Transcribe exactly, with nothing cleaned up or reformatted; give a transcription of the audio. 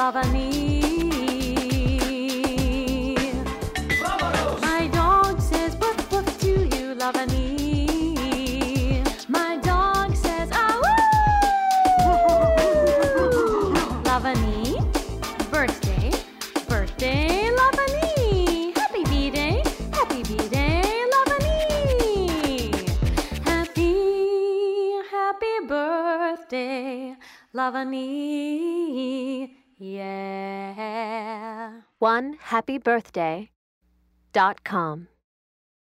Lavani. My dog says woof woof to you, Lavani. My dog says ah woo. Lavani, birthday, birthday, Lavani. Happy B-Day, happy B-Day, Lavani. Happy, happy birthday, Lavani. Yeah. one happy birthday dot com